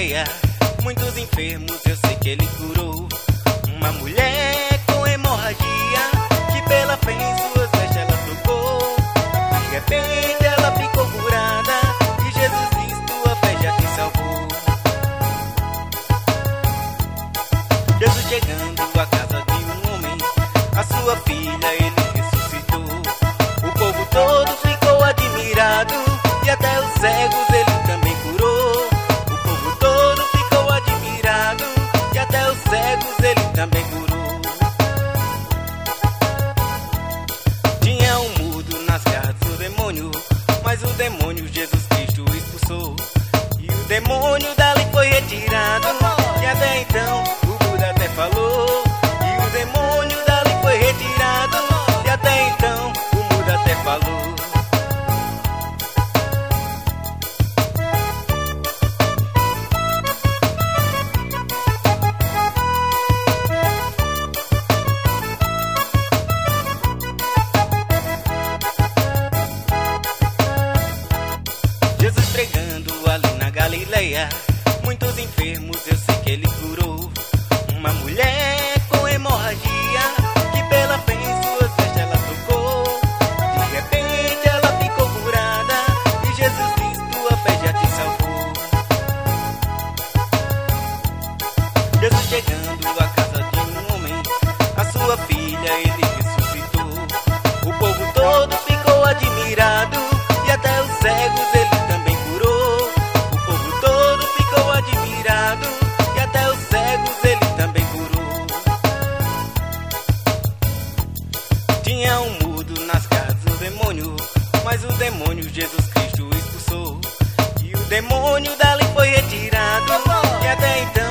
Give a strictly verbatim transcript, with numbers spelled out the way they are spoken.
Galileia, muitos enfermos eu sei que ele curou. Uma mulher com hemorragia, que pela fé em suas vestes ela tocou. De repente ela ficou curada, e Jesus diz: tua fé já te salvou. Jesus chegando à casa de um homem, a sua filha ele ressuscitou. O povo todo ficou admirado, e até os cegos ele também curou. O povo todo ficou admirado, e até os cegos ele também curou. Tinha um mudo nas garras do demônio, mas o demônio Jesus Cristo expulsou. E o demônio dali foi retirado, e até então o Buda até falou. E o demônio dali foi retirado, e até então o Buda até falou. Jesus pregando ali na Galileia, muitos enfermos eu sei que ele curou. Uma mulher com hemorragia, que pela fé em suas vestes ela tocou. De repente ela ficou curada, e Jesus diz: tua fé já te salvou. Jesus chegando à casa de um homem, a sua filha ele ressuscitou. O povo todo ficou admirado, e até os cegos ele também curou. O povo todo ficou admirado, e até os cegos ele também curou. Tinha um mudo nas garras do demônio, mas o demônio Jesus Cristo expulsou. E o demônio dali foi retirado, e até então